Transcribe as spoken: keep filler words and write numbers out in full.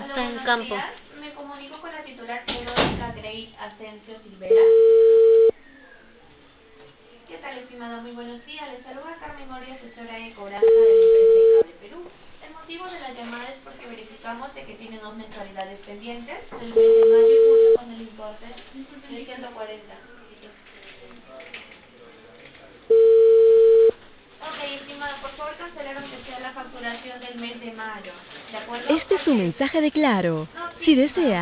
Aló, Está en buenos campo. días. Me comunico con la titular Verónica Grace Asensio Silvera. ¿Qué tal, estimada? Muy buenos días. Les saluda Carmen Ori, asesora de cobranza de la empresa de Cable Perú. El motivo de la llamada es porque verificamos de que tiene dos mensualidades pendientes, el mes de mayo y junio, con el importe de ciento cuarenta. Ok, estimada, por favor cancelar aunque sea la facturación del mes de mayo. ¿De acuerdo? Este es un Porque... mensaje de Claro. No, sí, Si estimada. desea